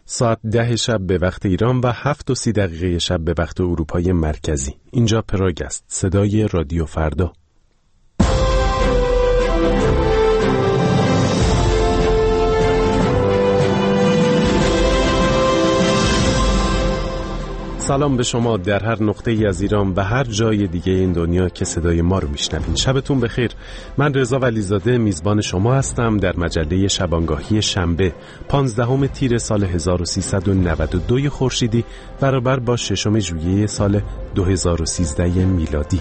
ساعت 10 شب به وقت ایران و 7:30 شب به وقت اروپای مرکزی. اینجا پراگ است، صدای رادیو فردا. سلام به شما در هر نقطه‌ای از ایران و هر جای دیگه این دنیا که صدای ما رو میشنوین. شبتون بخیر. من رضا ولیزاده میزبان شما هستم در مجله شبانگاهی شنبه 15 تیر سال 1392 خورشیدی برابر با 6 ژوئیه سال 2013 میلادی.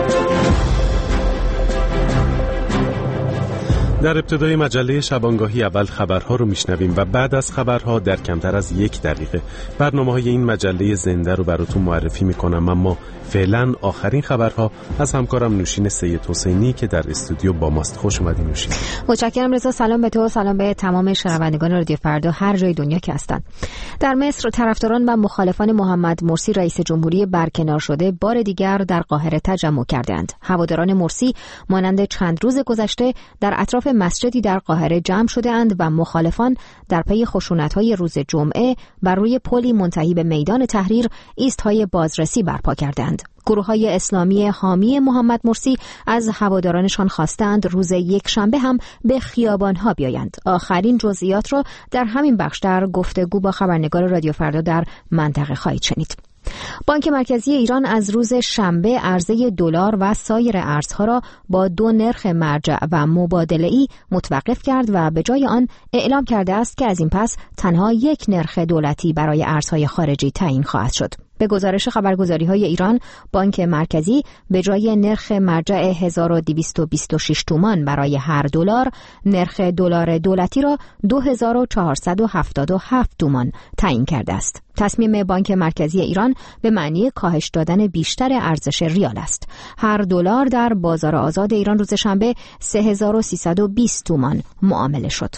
در ابتدای مجله شبانگاهی اول خبرها رو میشنویم و بعد از خبرها در کمتر از 1 دقیقه برنامه‌های این مجله زنده رو براتون معرفی میکنم، اما فعلا آخرین خبرها از همکارم نوشین سید حسینی که در استودیو با ماست. خوش اومدین نوشین. متشکرم رضا. سلام به تو، سلام به تمام شنوندگان رادیو فردا هر جای دنیا که هستن. در مصر طرفداران و مخالفان محمد مرسی رئیس جمهوری برکنار شده بار دیگر در قاهره تجمع کردند. هواداران مرسی مانند چند روز گذشته در اطراف مسجدی در قاهره جمع شده اند و مخالفان در پی خشونت‌های روز جمعه بر روی پلی منتهی به میدان تحریر ایست‌های بازرسی برپا کردند. گروه‌های اسلامی حامی محمد مرسی از هوادارانشان خواستند روز یکشنبه هم به خیابان‌ها بیایند. آخرین جزئیات را در همین بخش در گفتگو با خبرنگار رادیو فردا در منطقه خواهید شنید. بانک مرکزی ایران از روز شنبه عرضه دلار و سایر ارزها را با 2 نرخ مرجع و مبادله‌ای متوقف کرد و به جای آن اعلام کرده است که از این پس تنها 1 نرخ دولتی برای ارزهای خارجی تعیین خواهد شد. به گزارش خبرگزاری‌های ایران، بانک مرکزی به جای نرخ مرجع 1226 تومان برای هر دلار، نرخ دلار دولتی را 2477 تومان تعیین کرده است. تصمیم بانک مرکزی ایران به معنی کاهش دادن بیشتر ارزش ریال است. هر دلار در بازار آزاد ایران روز شنبه 3320 تومان معامله شد.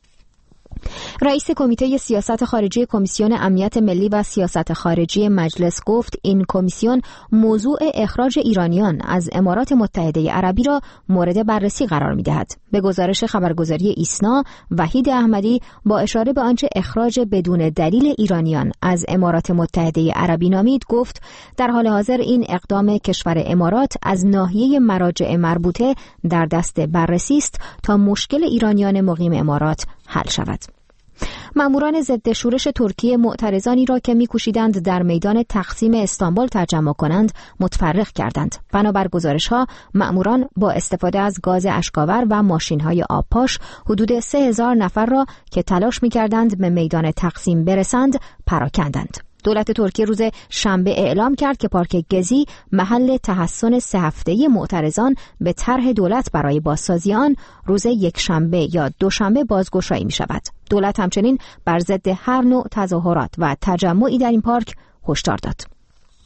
رئیس کمیته سیاست خارجی کمیسیون امنیت ملی و سیاست خارجی مجلس گفت این کمیسیون موضوع اخراج ایرانیان از امارات متحده عربی را مورد بررسی قرار می‌دهد. به گزارش خبرگزاری ایسنا، وحید احمدی با اشاره به آنچه اخراج بدون دلیل ایرانیان از امارات متحده عربی نامید گفت در حال حاضر این اقدام کشور امارات از ناحیه مراجع مربوطه در دست بررسی است تا مشکل ایرانیان مقیم امارات حل شود. ماموران ضد شورش ترکیه معترضانی را که می‌کوشیدند در میدان تقسیم استانبول تجمع کنند متفرق کردند. بنابر گزارش‌ها ماموران با استفاده از گاز اشک‌آور و ماشین‌های آبپاش حدود 3000 نفر را که تلاش می‌کردند به میدان تقسیم برسند پراکندند. دولت ترکیه روز شنبه اعلام کرد که پارک گزی محل تحصن 3 هفته‌ای معترضان به طرح دولت برای بازسازی آن روز یکشنبه یا دوشنبه بازگشایی می‌شود. دولت همچنین بر ضد هر نوع تظاهرات و تجمعی در این پارک هشدار داد.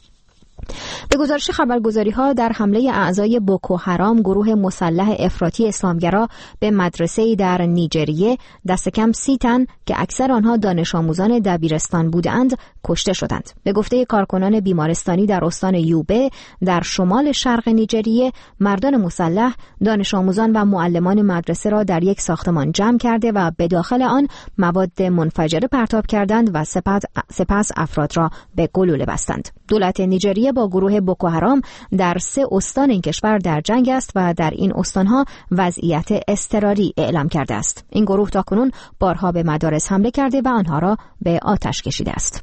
به گزارش خبرگزاری‌ها در حمله اعضای بوکو حرام گروه مسلح افراطی اسلامگرا به مدرسه‌ای در نیجریه دست کم 30 تن که اکثر آنها دانش آموزان دبیرستان بودند کشته شدند. به گفته کارکنان بیمارستانی در استان یوبه در شمال شرق نیجریه، مردان مسلح دانش آموزان و معلمان مدرسه را در یک ساختمان جمع کرده و به داخل آن مواد منفجره پرتاب کردند و سپس افراد را به گلوله بستند. دولت نیجریه با گروه بوکو حرام در 3 استان این کشور در جنگ است و در این استانها وضعیت اضطراری اعلام کرده است. این گروه تاکنون بارها به مدارس حمله کرده و آنها را به آتش کشیده است.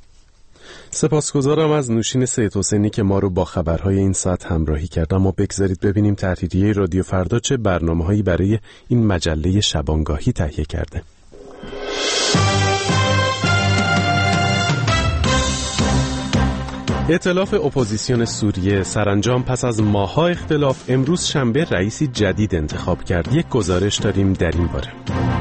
سپاسگزارم از نوشین سید حسینی که ما رو با خبرهای این ساعت همراهی کرد. اما بگذارید ببینیم تحریریه رادیو فردا چه برنامه‌هایی برای این مجله شبانگاهی تهیه کرده. ائتلاف اپوزیسیون سوریه سرانجام پس از ماه‌ها اختلاف امروز شنبه رئیسی جدید انتخاب کرد. یک گزارش داریم در این باره.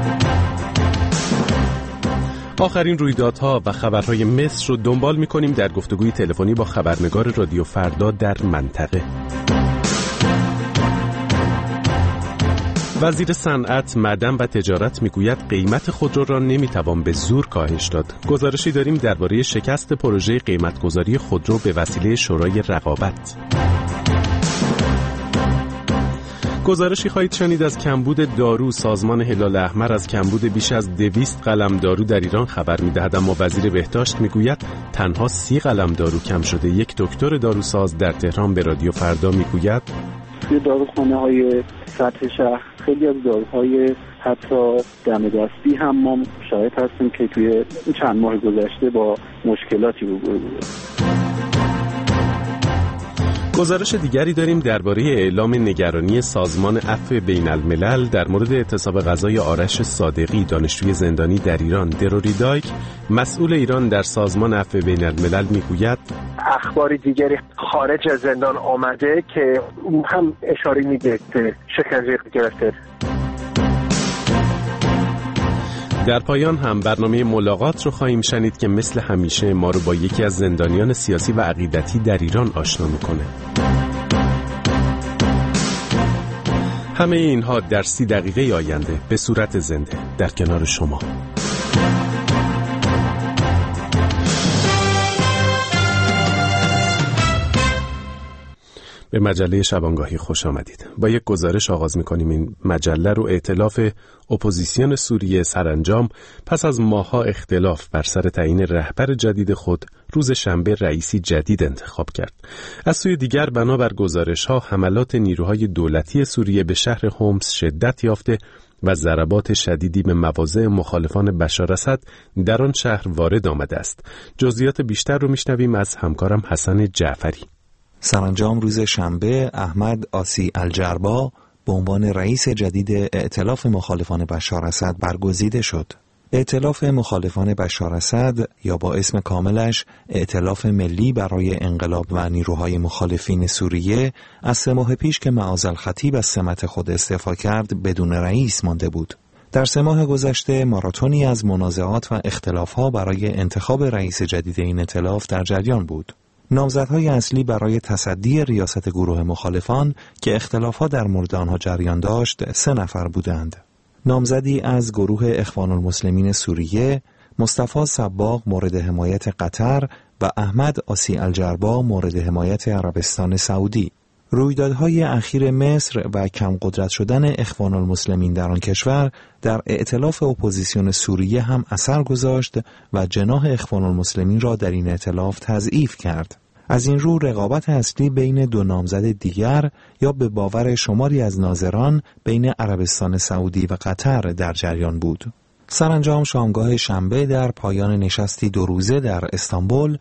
آخرین رویدادها و خبرهای مصر رو دنبال می‌کنیم در گفتگوی تلفنی با خبرنگار رادیو فردا در منطقه. وزیر صنعت، معدن و تجارت میگوید قیمت خودرو را نمیتوان به زور کاهش داد. گزارشی داریم درباره شکست پروژه قیمتگذاری خودرو به وسیله شورای رقابت. گزارشی خواهید شنید از کمبود دارو. سازمان هلال احمر از کمبود بیش از 200 قلم دارو در ایران خبر می‌دهد، اما وزیر بهداشت میگوید تنها 30 قلم دارو کم شده. یک دکتر داروساز در تهران به رادیو فردا میگوید توی داروخانه‌های سطح شهر خیلی از داروهای حتی دم دستی هم ما شاهد هستیم که توی چند ماه گذشته با مشکلاتی روبرو بوده. گزارش دیگری داریم درباره اعلام نگرانی سازمان عفو بین الملل در مورد اعتصاب غذای آرش صادقی، دانشجوی زندانی در ایران. دروری دایک، مسئول ایران در سازمان عفو بین الملل، میگوید اخبار دیگری خارج از زندان آمده که اون هم اشاره میده به شکنجه گرفته. در پایان هم برنامه ملاقات رو خواهیم شنید که مثل همیشه ما رو با یکی از زندانیان سیاسی و عقیدتی در ایران آشنا میکنه. همه اینها در 30 دقیقه آینده به صورت زنده در کنار شما. به مجله شبانگاهی خوش آمدید. با یک گزارش آغاز می‌کنیم. این مجله رو ائتلاف اپوزیسیون سوریه سرانجام پس از ماه‌ها اختلاف بر سر تعیین رهبر جدید خود روز شنبه رئیسی جدید انتخاب کرد. از سوی دیگر بنابر گزارش‌ها حملات نیروهای دولتی سوریه به شهر حمص شدت یافته و ضربات شدیدی به مواضع مخالفان بشار اسد در آن شهر وارد آمده است. جزئیات بیشتر رو می‌شنویم از همکارم حسن جعفری. سرانجام روز شنبه احمد آسی الجربا به عنوان رئیس جدید ائتلاف مخالفان بشار اسد برگزیده شد. ائتلاف مخالفان بشار اسد یا با اسم کاملش ائتلاف ملی برای انقلاب و نیروهای مخالفین سوریه از 3 ماه پیش که معاذالخطیب از سمت خود استعفا کرد بدون رئیس مانده بود. در 3 ماه گذشته ماراتونی از منازعات و اختلاف‌ها برای انتخاب رئیس جدید این ائتلاف در جریان بود. نامزدهای اصلی برای تصدی ریاست گروه مخالفان که اختلافات در مورد آنها جریان داشت 3 نفر بودند. نامزدی از گروه اخوان المسلمین سوریه، مصطفی صباغ مورد حمایت قطر و احمد آسی الجربا مورد حمایت عربستان سعودی. رویدادهای اخیر مصر و کم قدرت شدن اخوان المسلمین در آن کشور در ائتلاف اپوزیسیون سوریه هم اثر گذاشت و جناح اخوان المسلمین را در این ائتلاف تضعیف کرد. از این رو رقابت اصلی بین 2 نامزد دیگر یا به باور شماری از ناظران بین عربستان سعودی و قطر در جریان بود. سرانجام شامگاه شنبه در پایان نشستی 2 روزه در استانبول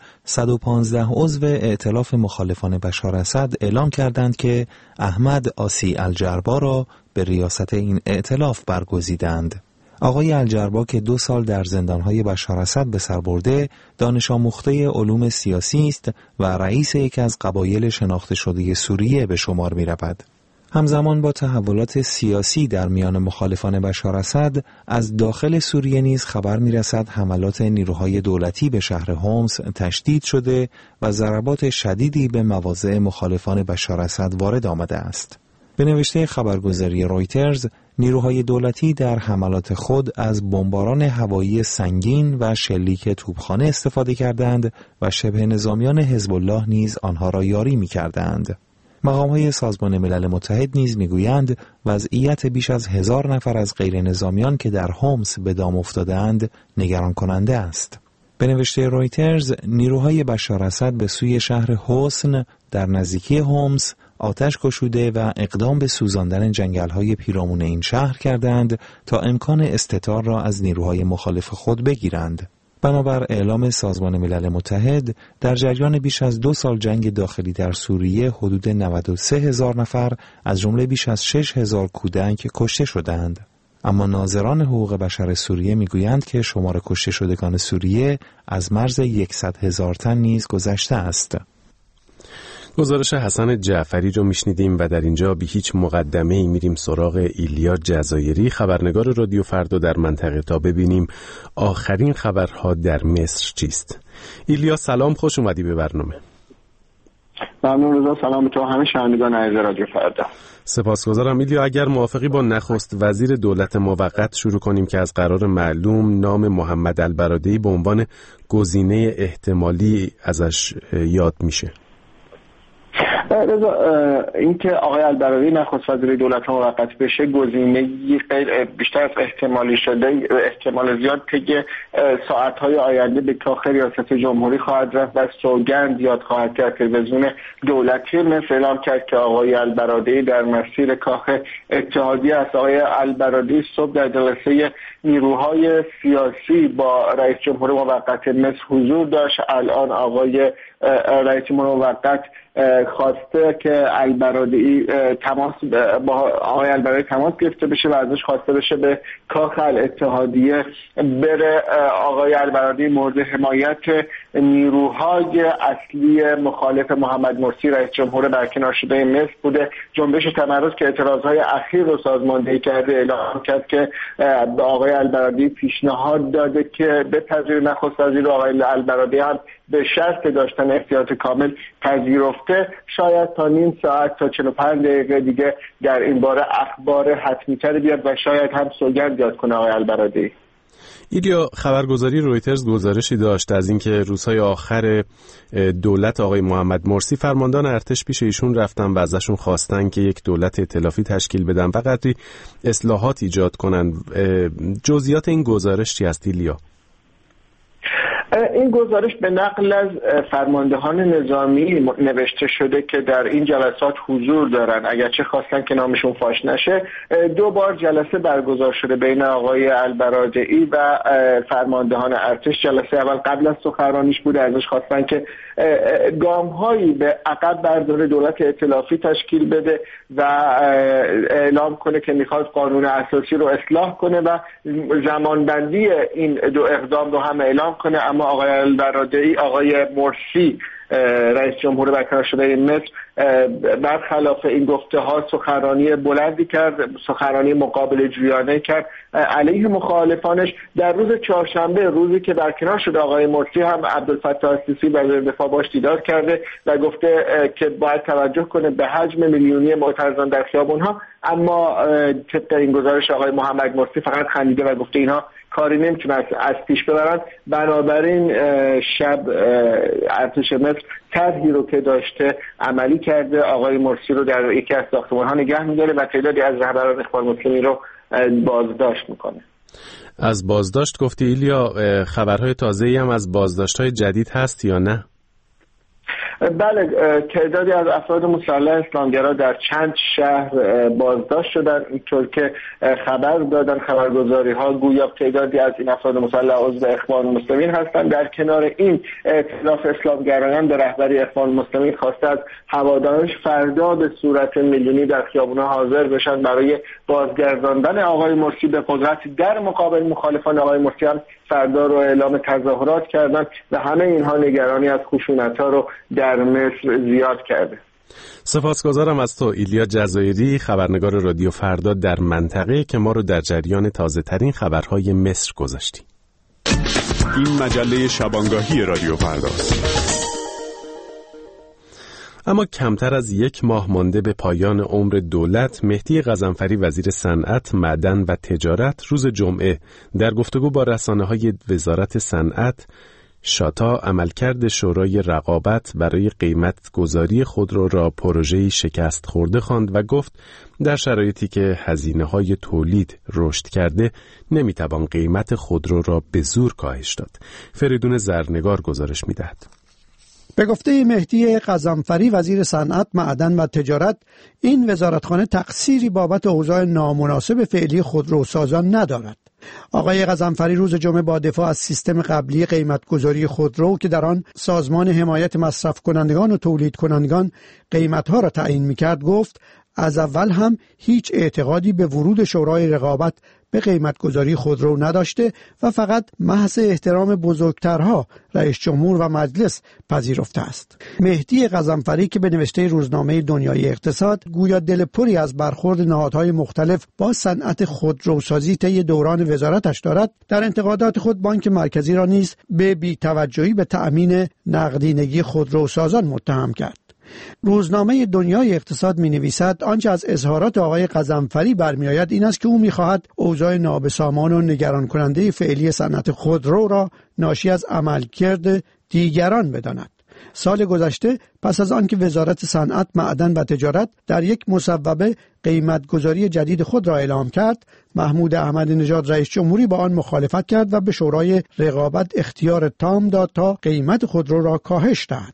115 عضو ائتلاف مخالفان بشار اسد اعلام کردند که احمد آسی الجربا را به ریاست این ائتلاف برگزیدند. آقای الجربا که 2 سال در زندانهای بشار اسد به سر برده، دانش آموخته علوم سیاسی است و رئیس یکی از قبایل شناخته شده سوریه به شمار می رود. همزمان با تحولات سیاسی در میان مخالفان بشار اسد، از داخل سوریه نیز خبر می‌رسد حملات نیروهای دولتی به شهر حمص تشدید شده و ضربات شدیدی به مواضع مخالفان بشار اسد وارد آمده است. به نوشته خبرگزاری رویترز، نیروهای دولتی در حملات خود از بمباران هوایی سنگین و شلیک توپخانه استفاده کردند و شبه نظامیان حزب الله نیز آنها را یاری می‌کردند. مقام‌های سازمان ملل متحد نیز می‌گویند وضعیت بیش از 1000 نفر از غیر نظامیان که در حمص به دام افتاده‌اند نگران کننده است. به نوشته رویترز، نیروهای بشار اسد به سوی شهر حسن در نزدیکی حمص آتش گشوده و اقدام به سوزاندن جنگل‌های پیرامون این شهر کردند تا امکان استتار را از نیروهای مخالف خود بگیرند. بنابر اعلام سازمان ملل متحد، در جریان بیش از 2 سال جنگ داخلی در سوریه حدود 93,000 نفر از جمله بیش از 6,000 کودک کشته شدند. اما ناظران حقوق بشر سوریه میگویند که شمار کشته شدگان سوریه از مرز 100,000 تن نیز گذشته است. گزارش حسن جعفری رو میشنیدیم و در اینجا بی هیچ مقدمه‌ای میریم سراغ ایلیا جزایری، خبرنگار رادیو فردا در منطقه، تا ببینیم آخرین خبرها در مصر چیست. ایلیا سلام، خوش اومدی به برنامه. ممنون رضا، سلام تو همه شنوندگان عزیز رادیو فردا. سپاسگزارم ایلیا. اگر موافقی با نخست وزیر دولت موقت شروع کنیم که از قرار معلوم نام محمد البرادعی به عنوان گزینه احتمالی ازش یاد میشه. رضا، اینکه آقای البرادعی نخست وزیر دولت موقت بشه گزینه‌ای بیشتر از احتمالی شده، احتمال زیاد طی ساعت‌های آینده به کاخ ریاست جمهوری خواهد رفت و سوگند یاد خواهد کرد. تلویزیون دولتی مصر اعلام کرد که آقای البرادعی در مسیر کاخ اتحادیه است. آقای البرادعی صبح در جلسه نیروهای سیاسی با رئیس جمهور موقت مصر حضور داشت. الان آقای رئیس جمهور موقت خواسته که البرادعی با آقای البرادعی تماس گرفته بشه و ازش خواسته بشه به کاخ الاتحادیه بره. آقای البرادعی مورد حمایت نیروهای اصلی مخالف محمد مرسی رئیس جمهور برکنار شده مصر بوده. جنبش تمرد که اعتراضهای اخیر رو سازماندهی کرده اعلام کرد که به آقای البرادعی پیشنهاد داده که بپذیره نخست وزیر. آقای البرادعی هم به شرط داشتن احتیاط کامل پذیرفته. شاید تا نیم ساعت تا 45 دقیقه دیگه در این باره اخبار حتمی‌تر بیاد و شاید هم سوگند یاد کنه آقای البرادعی. ایلیا، خبرگزاری رویترز گزارشی داشت از اینکه روزهای آخر دولت آقای محمد مرسی فرماندهان ارتش پیش ایشون رفتن و ازشون خواستن که یک دولت ائتلافی تشکیل بدن و قدری اصلاحات ایجاد کنن. جزئیات این گزارش چی است ایلیا؟ این گزارش به نقل از فرماندهان نظامی نوشته شده که در این جلسات حضور دارن، اگرچه خواستن که نامشون فاش نشه. 2 بار جلسه برگزار شده بین آقای البرادعی و فرماندهان ارتش. جلسه اول قبل از سخنرانیش بوده، ازش خواستن که گام‌هایی به عقب برداره، دولت ائتلافی تشکیل بده و اعلام کنه که میخواد قانون اساسی رو اصلاح کنه و زمانبندی این 2 اقدام رو هم اعلام کنه. اما آقای البرادعی، آقای مرسی رئیس جمهور برکنار شده مصر، برخلاف این گفته ها سخنرانی بلندی کرد، سخنرانی مقابل جویانه کرد علیه مخالفانش. در روز چهارشنبه، روزی که برکنار شده آقای مرسی، هم عبدالفتاح السیسی وزیر دفاع باش دیدار کرده و گفته که باید توجه کنه به حجم میلیونی معترضان در خیابون‌ها. اما طبق این گزارش آقای محمد مرسی فقط خندیده و گفته اینها کاری نمیتونن از پیش ببرن. بنابراین شب ارتش مصر طرحی رو که داشته عملی کرده، آقای مرسی رو در یکی از ساختمان‌ها نگه می‌داره و تعدادی از رهبران اخوان المسلمین رو بازداشت میکنه. از بازداشت گفتی ایلیا، خبرهای تازه‌ای هم از بازداشت‌های جدید هست یا نه؟ بله، تعدادی از افراد مسلح اسلامگرا در چند شهر بازداشت شدن. اینطور که خبر دادن خبرگزاری‌ها، گویا تعدادی از این افراد مسلح عضو اخوان المسلمین هستند. در کنار این، ائتلاف اسلامگرایان به رهبری اخوان المسلمین خواسته از هوادارش فردا به صورت میلیونی در خیابان‌ها حاضر بشن برای بازگرداندن آقای مرسی به قدرت. در مقابل مخالفان آقای مرسی هم فردا رو اعلام تظاهرات کردن و همه اینها نگرانی از خشونت‌ها رو در مصر زیاد کرده. سپاسگزارم از تو ایلیا جزایری، خبرنگار رادیو فردا در منطقه، که ما رو در جریان تازه ترین خبرهای مصر گذاشتی. این مجله شبانگاهی رادیو فرداست. اما کمتر از 1 ماه مانده به پایان عمر دولت، مهدی غضنفری وزیر صنعت، معدن و تجارت روز جمعه در گفتگو با رسانه‌های وزارت صنعت شاتا عملکرد شورای رقابت برای قیمت گذاری خودرو را پروژه‌ای شکست خورده خواند و گفت در شرایطی که هزینه‌های تولید رشد کرده نمیتوان قیمت خودرو را به زور کاهش داد. فریدون زرنگار گزارش می‌دهد. به گفته مهدی غضنفری وزیر صنعت، معدن و تجارت، این وزارتخانه تقصیری بابت اوضاع نامناسب فعلی خودروسازان ندارد. آقای غضنفری روز جمعه با دفاع از سیستم قبلی قیمتگذاری خودرو که در آن سازمان حمایت مصرف کنندگان و تولید کنندگان قیمتها را تعیین می‌کرد گفت از اول هم هیچ اعتقادی به ورود شورای رقابت به قیمتگذاری خودرو نداشته و فقط محض احترام بزرگترها رئیس جمهور و مجلس پذیرفته است. مهدی غضنفری که به نوشته روزنامه دنیای اقتصاد گویا دل پری از برخورد نهادهای مختلف با صنعت خودروسازی طی دوران وزارتش دارد، در انتقادات خود بانک مرکزی را نیز به بی‌توجهی به تأمین نقدینگی خودروسازان متهم کرد. روزنامه دنیای اقتصاد می نویسد آنچه از اظهارات آقای غضنفری برمی آید این است که او می خواهد اوضاع نابسامان و نگران کننده فعلی صنعت خودرو را ناشی از عملکرد دیگران بداند. سال گذشته پس از آنکه وزارت صنعت، معدن و تجارت در یک مصوبه قیمتگذاری جدید خود را اعلام کرد، محمود احمدی نژاد رئیس جمهوری با آن مخالفت کرد و به شورای رقابت اختیار تام داد تا قیمت خودرو را کاهش دهد.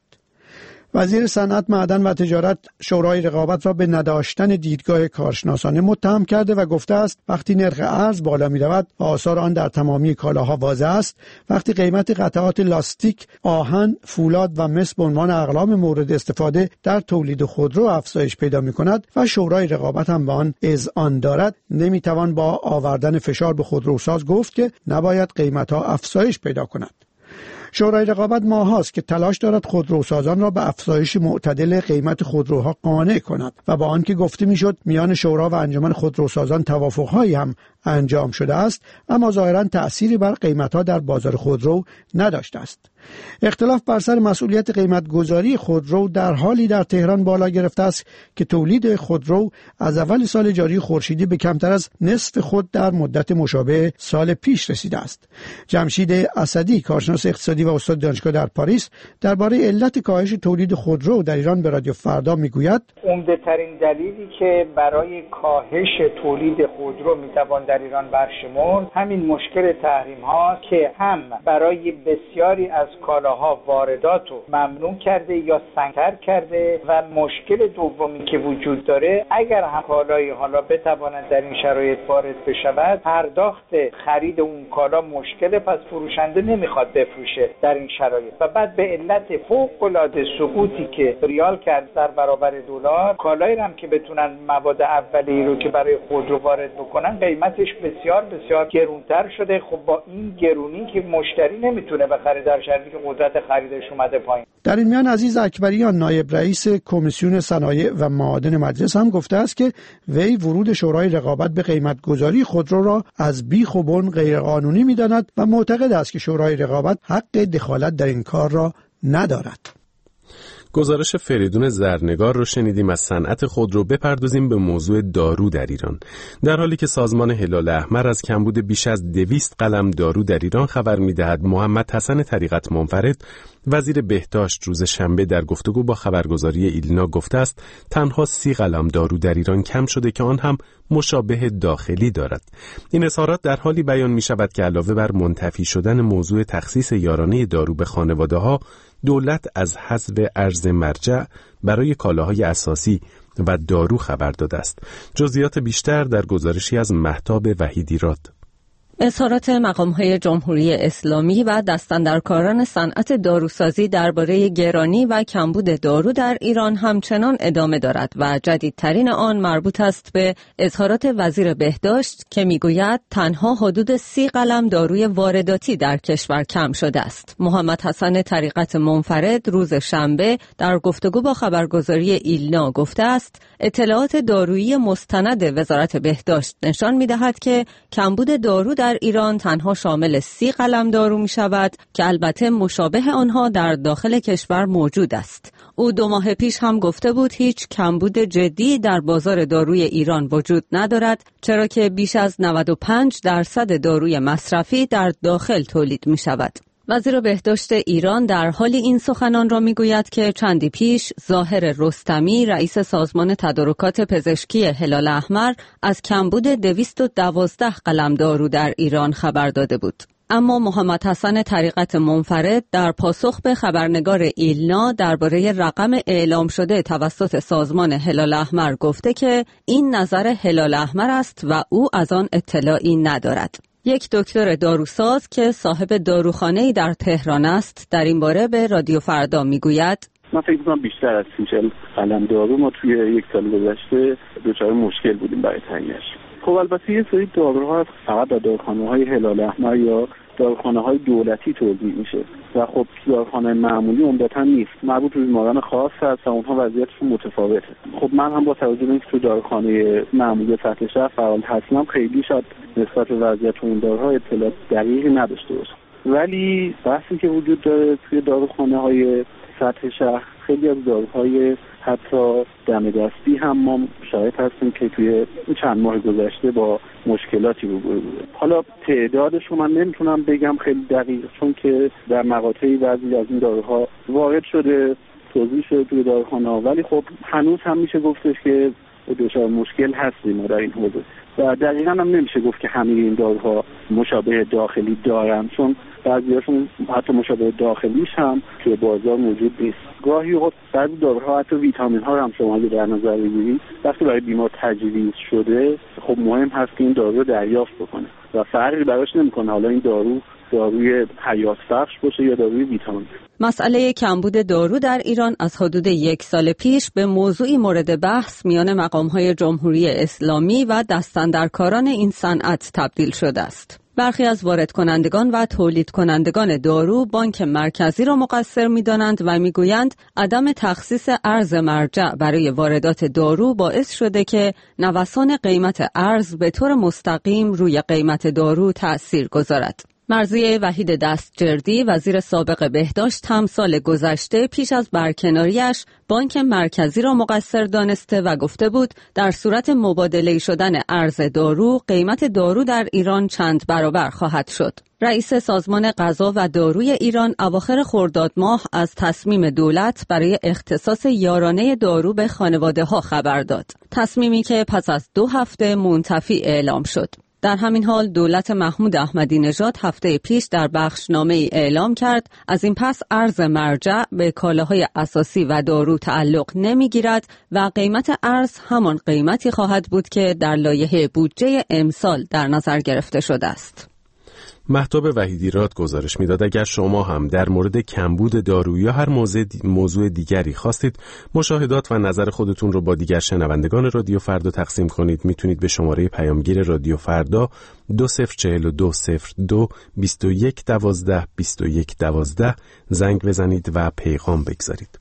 وزیر صنعت، معدن و تجارت شورای رقابت را به نداشتن دیدگاه کارشناسانه متهم کرده و گفته است وقتی نرخ ارز بالا می رود و آثار آن در تمامی کالاها واضح است، وقتی قیمت قطعات لاستیک، آهن، فولاد و مس به عنوان اقلام مورد استفاده در تولید خودرو افزایش پیدا می کند و شورای رقابت هم به آن اذعان دارد، نمی توان با آوردن فشار به خودروساز گفت که نباید قیمتها افزایش پیدا کند. شورای رقابت ماهاست که تلاش دارد خودروسازان را به افزایش معتدل قیمت خودروها قانع کند و با آنکه گفته میشد میان شورا و انجمن خودروسازان توافق‌هایی هم انجام شده است، اما ظاهراً تأثیری بر قیمت‌ها در بازار خودرو نداشته است. اختلاف بر سر مسئولیت قیمت‌گذاری خودرو در حالی در تهران بالا گرفته است که تولید خودرو از اول سال جاری خورشیدی به کمتر از نصف خود در مدت مشابه سال پیش رسیده است. جمشید اسدی، کارشناس اقتصادی و استاد دانشگاه در پاریس، درباره علت کاهش تولید خودرو در ایران به رادیو فردا میگوید: عمده‌ترین دلیلی که برای کاهش تولید خودرو میتوان در ایران برشمرد همین مشکل تحریم ها که هم برای بسیاری از کالاها واردات رو ممنوع کرده یا سنگ‌تر کرده و مشکل دومی که وجود داره، اگر هم کالایی حالا بتواند در این شرایط وارد بشود، پرداخت خرید اون کالا مشکل، پس فروشنده نمیخواد بفروشه در این شرایط و بعد به علت فوق‌العاده سقوطی که ریال کرد در برابر دلار، کالایی هم که بتونن مواد اولیه‌ای رو که برای خودرو وارد بکنن قیمتش بسیار بسیار گرونتر شده. خب با این گرونی که مشتری نمیتونه بخره در شرایطی که قدرت خریدش اومده پایین. در این میان عزیز اکبریان، نایب رئیس کمیسیون صنایع و معادن مجلس، هم گفته است که وی ورود شورای رقابت به قیمتگذاری خودرو را از بیخ و بن غیرقانونی می‌داند و معتقد است که شورای رقابت حق دخالت در این کار را ندارد. گزارش فریدون زرنگار رو شنیدیم از صنعت خودرو. بپردازیم به موضوع دارو در ایران. در حالی که سازمان هلال احمر از کمبود بیش از 200 قلم دارو در ایران خبر می‌دهد، محمد حسن طریقت منفرد، وزیر بهداشت، روز شنبه در گفتگو با خبرگزاری ایلنا گفته است تنها 30 قلم دارو در ایران کم شده که آن هم مشابه داخلی دارد. این اظهارات در حالی بیان می‌شود که علاوه بر منتفی شدن موضوع تخصیص یارانه دارو به خانواده‌ها، دولت از حذف ارز مرجع برای کالاهای اساسی و دارو خبر داده است. جزئیات بیشتر در گزارشی از مهتاب وحیدیراد. اظهارات مقام‌های جمهوری اسلامی و دستاندرکاران صنعت داروسازی درباره گرانی و کمبود دارو در ایران همچنان ادامه دارد و جدیدترین آن مربوط است به اظهارات وزیر بهداشت که میگوید تنها حدود 30 قلم داروی وارداتی در کشور کم شده است. محمد حسن طریقت منفرد روز شنبه در گفتگو با خبرگزاری ایلنا گفته است اطلاعات دارویی مستند وزارت بهداشت نشان می‌دهد که کمبود دارو در ایران تنها شامل 30 قلم دارو می شود که البته مشابه آنها در داخل کشور موجود است. او 2 ماه پیش هم گفته بود هیچ کمبود جدی در بازار داروی ایران وجود ندارد، چرا که بیش از 95% داروی مصرفی در داخل تولید می شود. وزیر بهداشت ایران در حال این سخنان را میگوید که چندی پیش ظاهر رستمی، رئیس سازمان تدارکات پزشکی هلال احمر، از کمبود 212 قلم دارو در ایران خبر داده بود. اما محمد حسن طریقت منفرد در پاسخ به خبرنگار ایلنا درباره رقم اعلام شده توسط سازمان هلال احمر گفته که این نظر هلال احمر است و او از آن اطلاعی ندارد. یک دکتر داروساز که صاحب داروخانه‌ای در تهران است در این باره به رادیو فردا میگوید من فکر می‌کنم بیشتر از 30 قلم دارو ما توی یک سال گذشته دچار مشکل بودیم برای تعیینش. خب البته یه سری داروها فقط در داروخانه‌های هلال احمر یا داروخانه‌های دولتی توزیع میشه و خب داروخانه معمولی عمدتاً نیست، مربوط به بیماران خاص هست و اونها وضعیتشون متفاوته. خب من هم با توجه به اینکه تو داروخانه معمولی سطح شهر فعال هستم خیلی شاید نسبت به وضعیت اون داروها اطلاعات دقیقی نداشته باشم، ولی بحثی که وجود داره توی داروخانه‌های سطح شهر خیلی از داروهای حتی دم دستی هم ما شاهد هستیم که توی چند ماه گذشته با مشکلاتی روبرو بوده. حالا تعدادش رو من نمیتونم بگم خیلی دقیق، چون که در مقاطعی بعضی از این داروها وارد شده، توزیع شده توی داروخانه‌ها، ولی خب هنوز هم میشه گفتش که دچار مشکل هستیم در این حوزه و دقیقاً هم نمیشه گفت که همه این داروها مشابه داخلی دارن، چون بعضیاشون حتی مشابه داخلیش هم توی بازار موجود نیست. گاهی اوقات بعضی داروها حتی ویتامین ها هم شما در نظر بگیرید وقتی برای بیمار تجویز شده خب مهم هست که این دارو رو دریافت بکنه و فرقی براش نمیکنه حالا این داروی حیات بخش باشه یا داروی ویتامین. مسئله کمبود دارو در ایران از حدود 1 سال پیش به موضوعی مورد بحث میان مقام‌های جمهوری اسلامی و دستاندرکاران این صنعت تبدیل شده است. برخی از وارد کنندگان و تولید کنندگان دارو بانک مرکزی را مقصر می‌دانند و می‌گویند عدم تخصیص ارز مرجع برای واردات دارو باعث شده که نوسان قیمت ارز به طور مستقیم روی قیمت دارو تأثیر گذارد. مرضیه وحید دستجردی وزیر سابق بهداشت هم سال گذشته پیش از برکناریش بانک مرکزی را مقصر دانسته و گفته بود در صورت مبادله شدن ارز دارو قیمت دارو در ایران چند برابر خواهد شد. رئیس سازمان غذا و داروی ایران اواخر خرداد ماه از تصمیم دولت برای اختصاص یارانه دارو به خانواده‌ها خبر داد. تصمیمی که پس از 2 هفته منتفی اعلام شد. در همین حال دولت محمود احمدی نژاد هفته پیش در بخشنامه‌ای اعلام کرد از این پس ارز مرجع به کالاهای اساسی و دارو تعلق نمی‌گیرد و قیمت ارز همان قیمتی خواهد بود که در لایحه بودجه امسال در نظر گرفته شده است. مهتاب وحیدیراد گزارش میداد اگر شما هم در مورد کمبود دارو یا هر موضوع دیگری خواستید مشاهدات و نظر خودتون رو با دیگر شنوندگان رادیو فردا تقسیم کنید، میتونید به شماره پیامگیر رادیو فردا 204202 2112 2112 زنگ بزنید و پیغام بگذارید.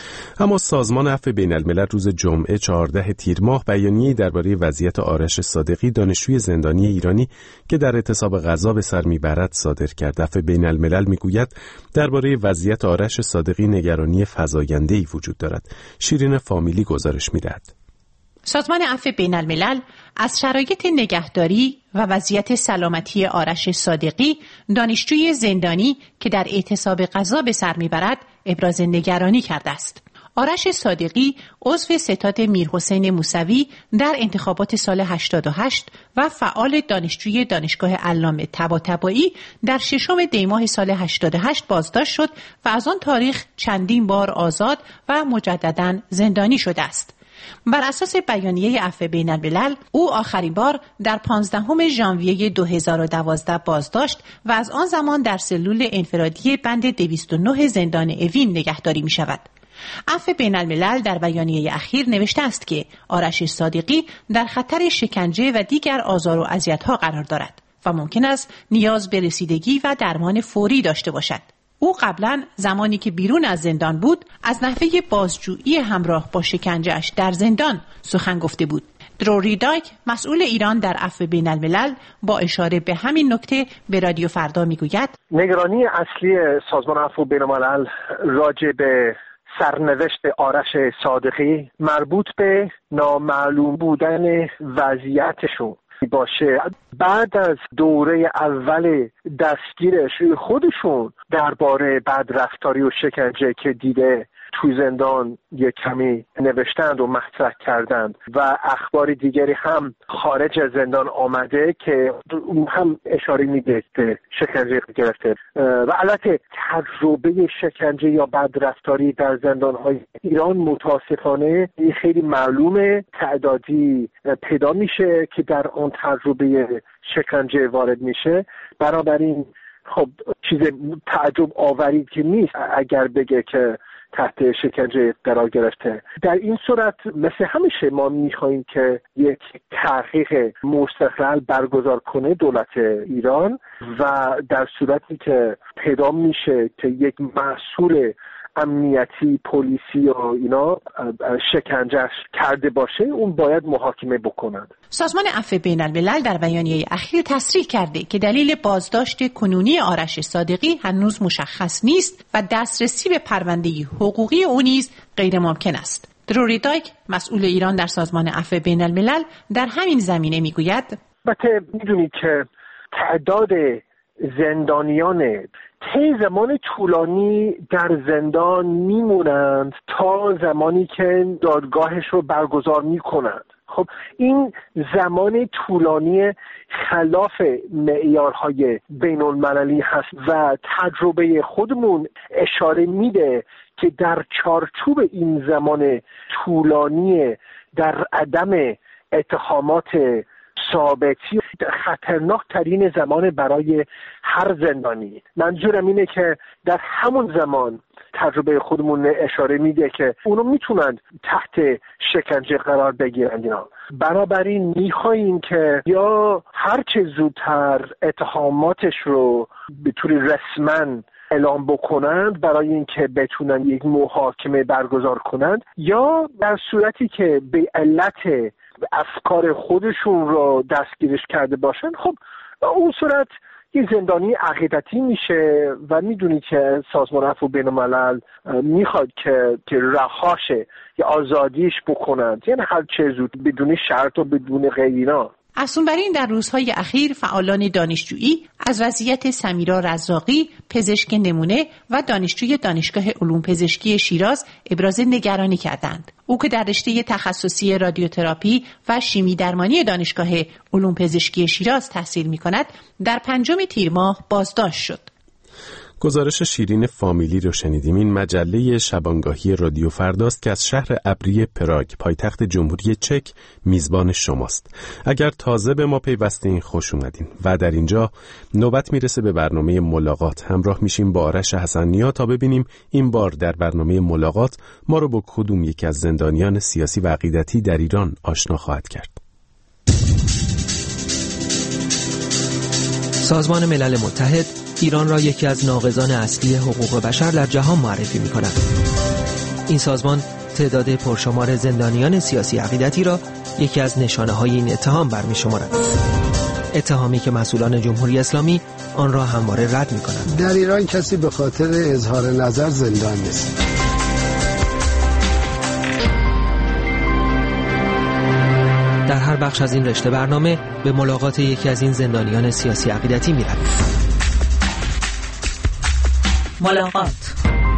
اما سازمان عفو بین الملل روز جمعه 14 تیر ماه بیانیه‌ای درباره وضعیت آرش صادقی دانشجوی زندانی ایرانی که در اعتصاب غذا به سر میبرد صادر کرد. عفو بین الملل میگوید درباره وضعیت آرش صادقی نگرانی فزاینده‌ای وجود دارد. شیرین فامیلی گزارش میدهد. سازمان عفو بین الملل از شرایط نگهداری و وضعیت سلامتی آرش صادقی دانشجوی زندانی که در اعتصاب غذا به سر میبرد ابراز نگرانی کرده است. آرش صادقی عضو ستاد میرحسین موسوی در انتخابات سال 88 و فعال دانشجوی دانشگاه علامه طباطبایی در 6 دی ماه سال 88 بازداشت شد و از آن تاریخ چندین بار آزاد و مجدداً زندانی شده است. بر اساس بیانیه عفو بین الملل او آخرین بار در 15 ژانویه 2012 بازداشت و از آن زمان در سلول انفرادی بند 209 زندان اوین نگهداری می شود. عفو بین الملل در بیانیه اخیر نوشته است که آرش صادقی در خطر شکنجه و دیگر آزار و اذیت‌ها قرار دارد و ممکن است نیاز به رسیدگی و درمان فوری داشته باشد. او قبلا زمانی که بیرون از زندان بود از نحوه بازجویی همراه با شکنجه‌اش در زندان سخن گفته بود. دروری دایک مسئول ایران در عفو بین الملل با اشاره به همین نکته به رادیو فردا میگوید نگرانی اصلی سازمان عفو بین الملل راجع به سرنوشت آرش صادقی مربوط به نامعلوم بودن وضعیتشون باشه. بعد از دوره اول دستگیرش خودشون درباره بدرفتاری و شکنجه که دیده تو زندان یک کمی نوشتند و مطرح کردند و اخبار دیگری هم خارج از زندان آمده که هم اشاره میده که شکنجه گرفته و البته تجربه شکنجه یا بدرفتاری در زندان‌های ایران متاسفانه خیلی معلومه، تعدادی پیدا میشه که در آن تجربه شکنجه وارد میشه. بنابراین خب چیز تعجب آوری که نیست اگر بگه که تحت شکنجه قرار گرفته. در این صورت مثل همیشه ما میخوایم که یک تحقیق مستقل برگزار کنه دولت ایران و در صورتی که پیدا میشه که یک مسئول امنیتی پلیسی و اینا شکنجهش کرده باشه اون باید محاکمه بکنند. سازمان عفو بین الملل در بیانیه اخیر تصریح کرده که دلیل بازداشت کنونی آرش صادقی هنوز مشخص نیست و دسترسی به پرونده حقوقی او نیز غیر ممکن است. دروری دایک مسئول ایران در سازمان عفو بین الملل در همین زمینه میگوید البته میدونید که تعداد زندانیان زمان طولانی در زندان میمونند تا زمانی که دادگاهش رو برگزار میکنند. خب این زمان طولانی خلاف معیارهای بین المللی هست و تجربه خودمون اشاره میده که در چارچوب این زمان طولانی در عدم اتهامات ثابتی خطرناک ترین زمان برای هر زندانی. منظورم اینه که در همون زمان تجربه خودمون اشاره میده که اونو میتونن تحت شکنجه قرار بگیرن اینا. بنابراین میخواییم که یا هر چه زودتر اتهاماتش رو به طور رسما اعلام بکنند برای اینکه بتونن یک محاکمه برگزار کنند، یا در صورتی که به علت افکار خودشون رو دستگیرش کرده باشن، خب اون صورت یه زندانی عقیدتی میشه و میدونی که سازمان عفو بین الملل میخواد که رهاشه یا آزادیش بکنند، یعنی هر چه زود بدون شرط و بدون غیرینا. افزونبر در روزهای اخیر فعالان دانشجویی از وضعیت سمیرا رزاقی، پزشک نمونه و دانشجوی دانشگاه علوم پزشکی شیراز ابراز نگرانی کردند. او که در رشته تخصصی رادیوتراپی و شیمی درمانی دانشگاه علوم پزشکی شیراز تحصیل می‌کند، در 5 تیر ماه بازداشت شد. گزارش شیرین فامیلی رو شنیدیم. این مجله شبانگاهی رادیو فرداست که از شهر ابری پراگ، پایتخت جمهوری چک، میزبان شماست. اگر تازه به ما پیوستین خوش اومدین و در اینجا نوبت میرسه به برنامه ملاقات. همراه میشیم با آرش حسن‌نیا تا ببینیم این بار در برنامه ملاقات ما رو با کدوم یکی از زندانیان سیاسی و عقیدتی در ایران آشنا خواهد کرد. سازمان ملل متحد ایران را یکی از ناقضان اصلی حقوق بشر در جهان معرفی می‌کند. این سازمان تعداد پرشمار زندانیان سیاسی عقیدتی را یکی از نشانه‌های این اتهام برمی‌شمارد. اتهامی که مسئولان جمهوری اسلامی آن را همواره رد می‌کنند. در ایران کسی به خاطر اظهار نظر زندان نیست. در هر بخش از این رشته برنامه به ملاقات یکی از این زندانیان سیاسی عقیدتی می‌رویم. ملاقات.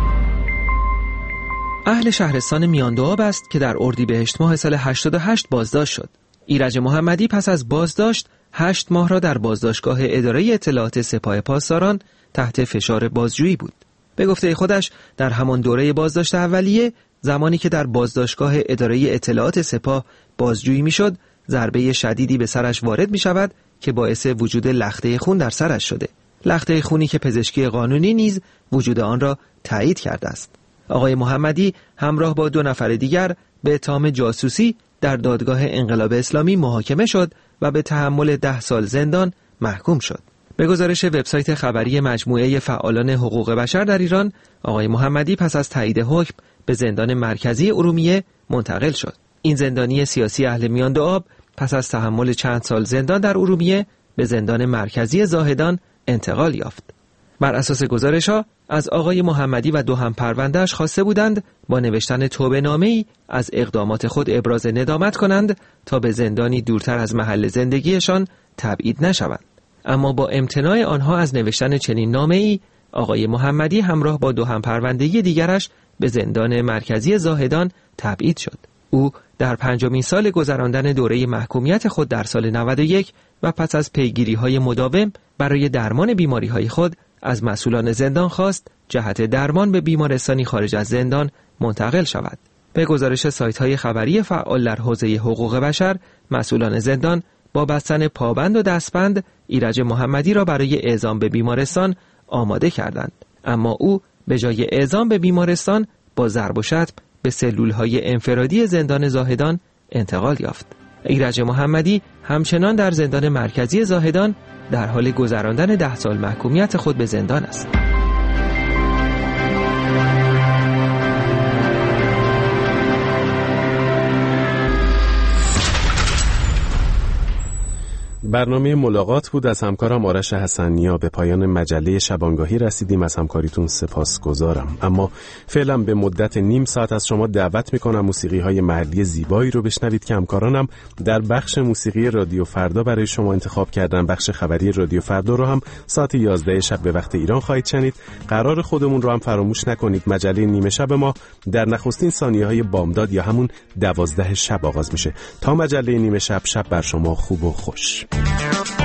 اهل شهرستان میاندوآب است که در اردیبهشت ماه سال 88 بازداشت شد. ایرج محمدی پس از بازداشت 8 ماه را در بازداشتگاه اداره اطلاعات سپاه پاسداران تحت فشار بازجویی بود. به گفته خودش در همان دوره بازداشت اولیه، زمانی که در بازداشتگاه اداره اطلاعات سپاه بازجویی میشد، ضربه شدیدی به سرش وارد می شود که باعث وجود لخته خون در سرش شده. لخته خونی که پزشکی قانونی نیز وجود آن را تایید کرده است. آقای محمدی همراه با 2 نفر دیگر به اتهام جاسوسی در دادگاه انقلاب اسلامی محاکمه شد و به تحمل 10 سال زندان محکوم شد. به گزارش وبسایت خبری مجموعه فعالان حقوق بشر در ایران، آقای محمدی پس از تایید حکم به زندان مرکزی ارومیه منتقل شد. این زندانی سیاسی اهل میاندوآب پس از تحمل چند سال زندان در ارومیه به زندان مرکزی زاهدان انتقال یافت. بر اساس گزارش‌ها از آقای محمدی و 2 همپرونده‌اش خواسته بودند با نوشتن توبه‌نامه‌ای از اقدامات خود ابراز ندامت کنند تا به زندانی دورتر از محل زندگیشان تبعید نشوند. اما با امتناع آنها از نوشتن چنین نامه‌ای، آقای محمدی همراه با 2 همپرونده دیگرش به زندان مرکزی زاهدان تبعید شد. او در 5مین سال گذراندن دوره محکومیت خود در سال 91 و پس از پیگیری‌های مداوم برای درمان بیماری‌های خود از مسئولان زندان خواست جهت درمان به بیمارستانی خارج از زندان منتقل شود. به گزارش سایت‌های خبری فعال در حوزه حقوق بشر، مسئولان زندان با بستن پابند و دستبند ایرج محمدی را برای اعزام به بیمارستان آماده کردند. اما او به جای اعزام به بیمارستان با ضرب و شتم به سلول‌های انفرادی زندان زاهدان انتقال یافت. ایرج محمدی همچنان در زندان مرکزی زاهدان در حال گذراندن 10 سال محکومیت خود به زندان است. برنامه ملاقات بود از همکارم آرش حسنیا. به پایان مجله شبانگاهی رسیدیم. از همکاریتون سپاسگزارم. اما فعلا به مدت نیم ساعت از شما دعوت میکنم موسیقی های محلی زیبایی رو بشنوید که همکارانم در بخش موسیقی رادیو فردا برای شما انتخاب کردن. بخش خبری رادیو فردا رو هم ساعت 11 شب به وقت ایران خواهید شنید. قرار خودمون رو هم فراموش نکنید. مجله نیمه شب ما در نخستین ثانیه‌های بامداد یا همون 12 شب آغاز میشه. تا مجله نیمه شب، شب بر شما خوب و خوش.